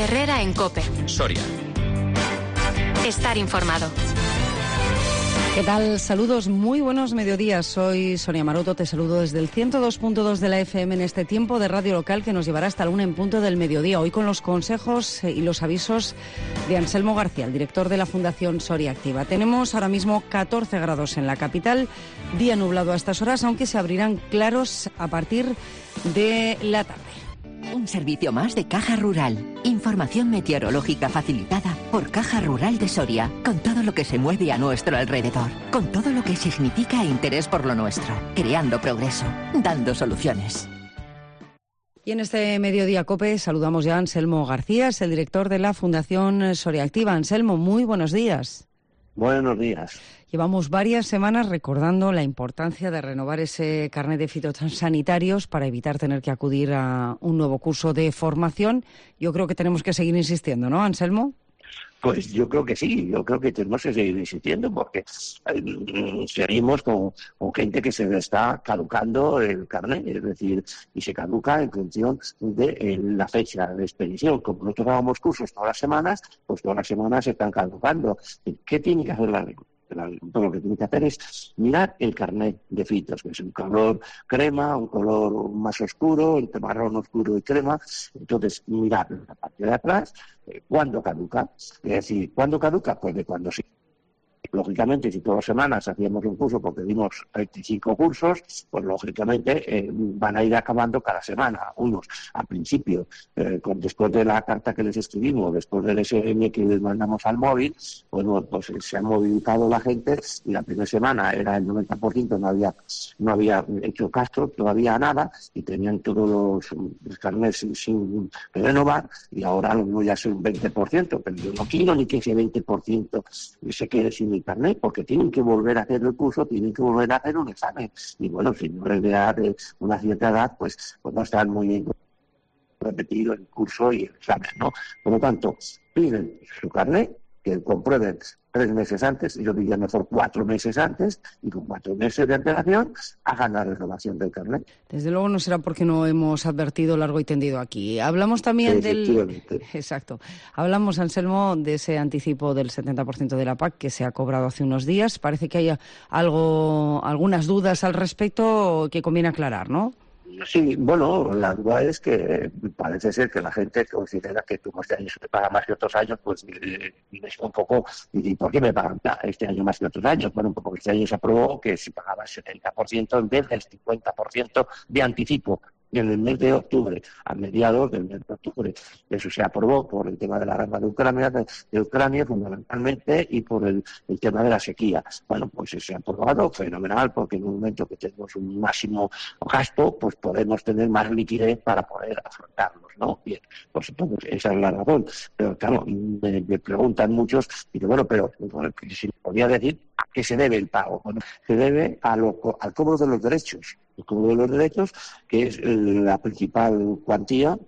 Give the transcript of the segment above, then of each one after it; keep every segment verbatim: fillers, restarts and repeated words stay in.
Herrera en COPE. Soria. Estar informado. ¿Qué tal? Saludos, muy buenos mediodías. Soy Sonia Maroto, te saludo desde el ciento dos punto dos de la F M en este tiempo de radio local que nos llevará hasta la una en punto del mediodía. Hoy con los consejos y los avisos de Anselmo García, el director de la Fundación Soria Activa. Tenemos ahora mismo catorce grados en la capital, día nublado a estas horas, aunque se abrirán claros a partir de la tarde. Un servicio más de Caja Rural. Información meteorológica facilitada por Caja Rural de Soria, con todo lo que se mueve a nuestro alrededor, con todo lo que significa interés por lo nuestro, creando progreso, dando soluciones. Y en este Mediodía COPE saludamos ya a Anselmo García, es el director de la Fundación Soria Activa. Anselmo, muy buenos días. Buenos días. Llevamos varias semanas recordando la importancia de renovar ese carnet de fitosanitarios para evitar tener que acudir a un nuevo curso de formación. Yo creo que tenemos que seguir insistiendo, ¿no, Anselmo? Pues yo creo que sí, yo creo que tenemos que seguir insistiendo porque eh, seguimos con, con gente que se le está caducando el carnet, es decir, y se caduca en función de eh, la fecha de expedición. Como nosotros damos cursos todas las semanas, pues todas las semanas se están caducando. ¿Qué tiene que hacer la Todo lo que tiene que hacer es mirar el carnet de fitos, que es un color crema, un color más oscuro, entre marrón oscuro y crema. Entonces, mirar la parte de atrás, eh, ¿cuándo caduca? Es decir, ¿cuándo caduca? Pues de cuando sí. Lógicamente, si todas las semanas hacíamos un curso, porque dimos veinticinco cursos, pues lógicamente eh, van a ir acabando cada semana. Unos, al principio, eh, con, después de la carta que les escribimos, después del S M que les mandamos al móvil, bueno, pues se ha movilizado la gente y la primera semana era el noventa por ciento, no había no había hecho caso todavía nada y tenían todos los, los carnets sin, sin renovar, y ahora lo mismo ya es un veinte por ciento, pero yo no quiero ni que ese veinte por ciento se quede sin carnet, porque tienen que volver a hacer el curso, tienen que volver a hacer un examen. Y bueno, si no es de edad, de una cierta edad, pues, pues no están muy bien repetido el curso y el examen, ¿no? Por lo tanto, piden su carnet, que comprueben tres meses antes, yo diría mejor cuatro meses antes, y con cuatro meses de antelación hagan la renovación del carnet. Desde luego no será porque no hemos advertido largo y tendido aquí. Hablamos también del... Exacto. Hablamos, Anselmo, de ese anticipo del setenta por ciento de la P A C que se ha cobrado hace unos días. Parece que hay algo, algunas dudas al respecto que conviene aclarar, ¿no? Sí, bueno, la duda es que parece ser que la gente considera que como este año se te paga más que otros años, pues eh, es un poco, y ¿por qué me pagan este año más que otros años? Bueno, porque este año se aprobó que se pagaba el setenta por ciento en vez del cincuenta por ciento de anticipo en el mes de octubre, a mediados del mes de octubre. Eso se aprobó por el tema de la guerra de Ucrania, de, de Ucrania fundamentalmente, y por el, el tema de la sequía. Bueno, pues se ha aprobado, fenomenal, porque en un momento que tenemos un máximo gasto, pues podemos tener más liquidez para poder afrontarlos, ¿no? Bien, pues entonces esa es la razón. Pero claro, me, me preguntan muchos, y digo, bueno, pero bueno, si me podía decir a qué se debe el pago. Bueno, se debe a lo, al cobro de los derechos. El cobro de los derechos, que es la principal cuantía,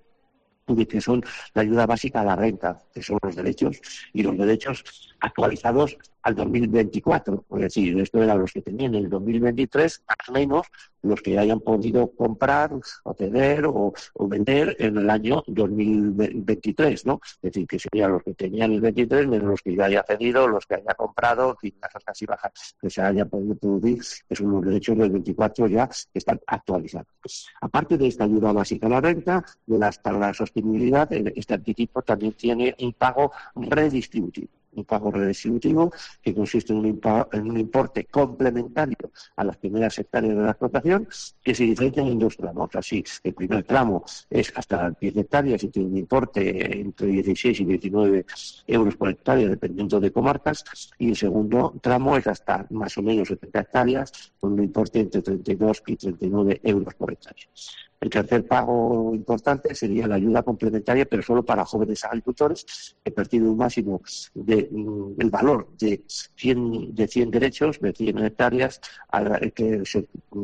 que son la ayuda básica a la renta, que son los derechos, y los derechos actualizados al dos mil veinticuatro. Es decir, esto eran los que tenían en el dos mil veintitrés, más o menos los que hayan podido comprar o ceder o, o vender en el año dos mil veintitrés, ¿no? Es decir, que serían los que tenían el veintitrés menos los que ya haya cedido, los que haya comprado, y las altas y bajas que se hayan podido producir, que son los derechos del veinticuatro ya que están actualizados. Aparte de esta ayuda básica a la renta, de la, para la sostenibilidad, este anticipo también tiene un pago redistributivo. Un pago redistributivo que consiste en un, impa- en un importe complementario a las primeras hectáreas de la explotación, que se diferencian en dos tramos. Así, el primer tramo es hasta diez hectáreas y tiene un importe entre dieciséis y diecinueve euros por hectárea, dependiendo de comarcas, y el segundo tramo es hasta más o menos setenta hectáreas, con un importe entre treinta y dos y treinta y nueve euros por hectárea. El tercer pago importante sería la ayuda complementaria, pero solo para jóvenes agricultores, que perciben un máximo de mm, el valor de cien, de cien derechos, de cien hectáreas, a la, que se,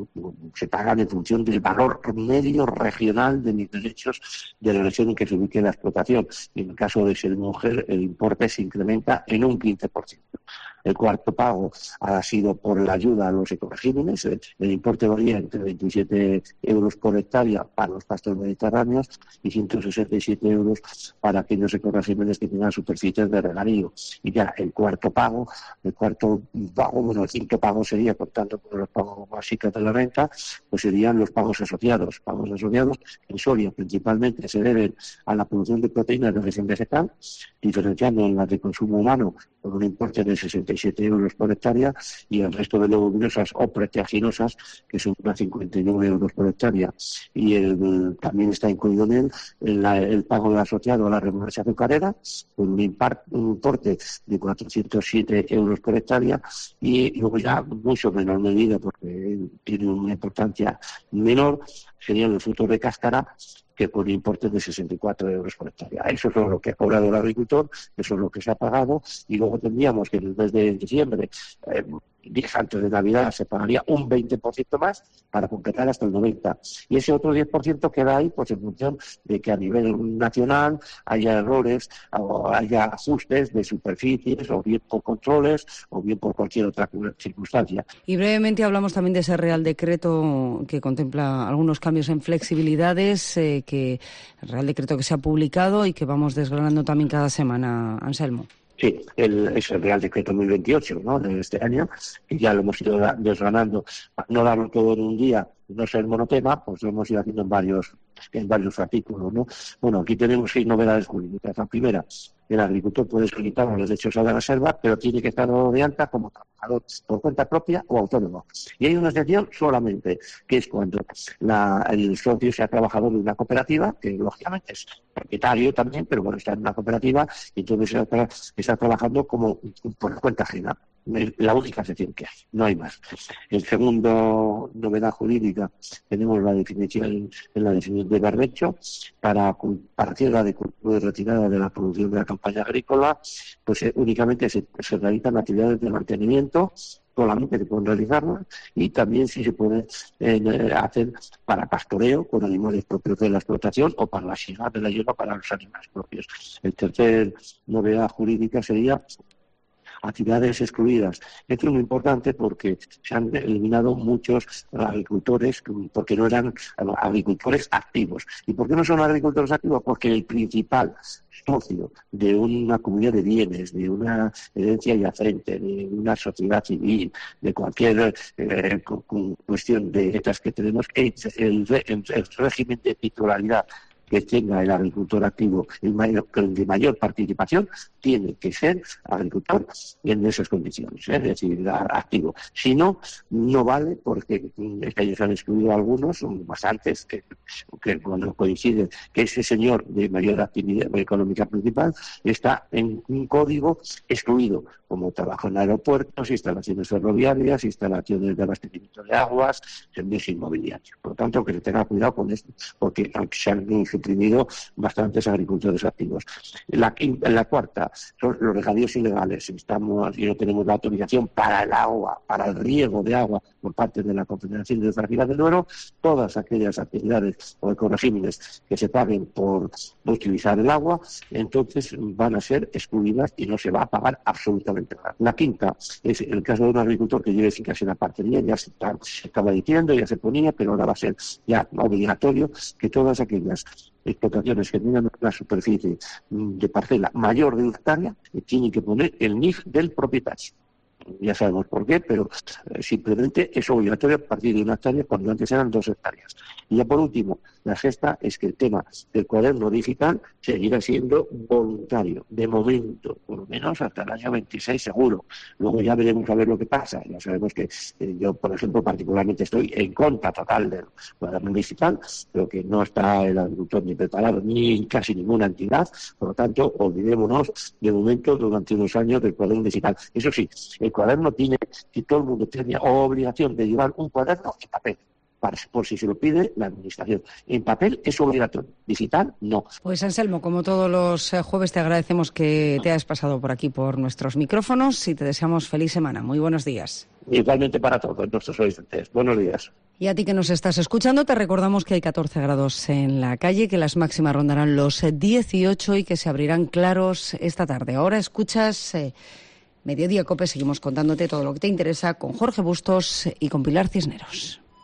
se pagan en función del valor medio regional de mis derechos de la región en que se ubique la explotación. En el caso de ser mujer, el importe se incrementa en un quince por ciento. El cuarto pago ha sido por la ayuda a los ecoregímenes. El, el importe varía entre veintisiete euros por hectárea para los pastos mediterráneos y ciento sesenta y siete euros para aquellos ecoregímenes que tengan superficies de regadío. Y ya el cuarto pago, el cuarto pago, bueno, el quinto pago sería, contando con los pagos básicos de la renta, pues serían los pagos asociados. Pagos asociados en Soria principalmente se deben a la producción de proteínas de origen vegetal, diferenciando en las de consumo humano por un importe de sesenta y siete euros por hectárea y el resto de leguminosas o proteaginosas que son unas cincuenta y nueve euros por hectárea. Y el, también está incluido en él el, el pago asociado a la remolacha azucarera con un, impar, un importe de cuatrocientos siete euros por hectárea y luego ya mucho menor medida porque tiene una importancia menor serían los frutos de cáscara que con importes de sesenta y cuatro euros por hectárea. Eso es lo que ha cobrado el agricultor, eso es lo que se ha pagado, y luego tendríamos que en el mes de diciembre, eh, días antes de Navidad, se pagaría un veinte por ciento más para completar hasta el noventa por ciento. Y ese otro diez por ciento queda ahí pues en función de que a nivel nacional haya errores o haya ajustes de superficies, o bien por controles, o bien por cualquier otra circunstancia. Y brevemente hablamos también de ese Real Decreto que contempla algunos cambios en flexibilidades, eh, que el Real Decreto que se ha publicado y que vamos desgranando también cada semana, Anselmo. Sí, el, es el Real Decreto mil veintiocho, ¿no?, de este año, y ya lo hemos ido desgranando. Para no darlo todo en un día, no ser monotema, pues lo hemos ido haciendo en varios en varios artículos, ¿no? Bueno, aquí tenemos seis novedades jurídicas. La primera, el agricultor puede solicitar los derechos a la reserva, pero tiene que estar de alta como trabajador por cuenta propia o autónomo. Y hay una excepción solamente, que es cuando la, el socio sea trabajador de una cooperativa, que lógicamente es propietario también, pero bueno, está en una cooperativa y entonces está, está trabajando como por cuenta ajena. La única excepción que hay, no hay más. El segundo novedad jurídica, tenemos la definición en la definición de barbecho para, para tierra de cultivo y retirada de la producción de la campaña agrícola, pues eh, únicamente se, se realizan actividades de mantenimiento, solamente se pueden realizarlas, y también si se puede eh, hacer para pastoreo con animales propios de la explotación o para la siega de la hierba para los animales propios. El tercer novedad jurídica sería actividades excluidas. Esto es muy importante porque se han eliminado muchos agricultores porque no eran agricultores activos. ¿Y por qué no son agricultores activos? Porque el principal socio de una comunidad de bienes, de una herencia yacente, de una sociedad civil, de cualquier eh, cuestión de estas que tenemos, es el, el, el régimen de titularidad que tenga el agricultor activo el mayor, de mayor participación, tiene que ser agricultor en esas condiciones, ¿eh? Es decir, activo. Si no, no vale, porque es que ellos han excluido algunos, son bastantes, que, que cuando coinciden que ese señor de mayor actividad económica principal está en un código excluido, como trabajo en aeropuertos, instalaciones ferroviarias, instalaciones de abastecimiento de aguas, servicios inmobiliarios. Por lo tanto, que se tenga cuidado con esto, porque aunque se han suprimido bastantes agricultores activos. La, la cuarta son los regadíos ilegales. Estamos y no tenemos la autorización para el agua, para el riego de agua por parte de la Confederación de Hidrográfica del Duero. Todas aquellas actividades o ecoregímenes que se paguen por utilizar el agua, entonces van a ser excluidas y no se va a pagar absolutamente nada. La quinta es el caso de un agricultor que lleve fincas en la parcería, ya se, está, se estaba diciendo, ya se ponía, pero ahora va a ser ya obligatorio que todas aquellas explotaciones que tengan una superficie de parcela mayor de una hectárea tienen que poner el N I F del propietario. Ya sabemos por qué, pero eh, simplemente es obligatorio a partir de una hectárea cuando antes eran dos hectáreas. Y ya por último, la sexta es que el tema del cuaderno digital seguirá siendo voluntario, de momento, por lo menos hasta el año veintiséis seguro. Luego ya veremos a ver lo que pasa. Ya sabemos que eh, yo, por ejemplo, particularmente estoy en contra total del cuaderno digital, pero que no está el agricultor ni preparado ni casi ninguna entidad. Por lo tanto, olvidémonos de momento durante unos años del cuaderno digital. Eso sí, el cuaderno tiene, si todo el mundo tenía obligación de llevar un cuaderno en papel, para, por si se lo pide la administración. En papel es obligatorio, digital no. Pues Anselmo, como todos los jueves te agradecemos que te hayas pasado por aquí por nuestros micrófonos y te deseamos feliz semana. Muy buenos días. Igualmente para todos nuestros oyentes. Buenos días. Y a ti que nos estás escuchando, te recordamos que hay catorce grados en la calle, que las máximas rondarán los dieciocho y que se abrirán claros esta tarde. Ahora escuchas... Eh, Mediodía Cope seguimos contándote todo lo que te interesa con Jorge Bustos y con Pilar Cisneros.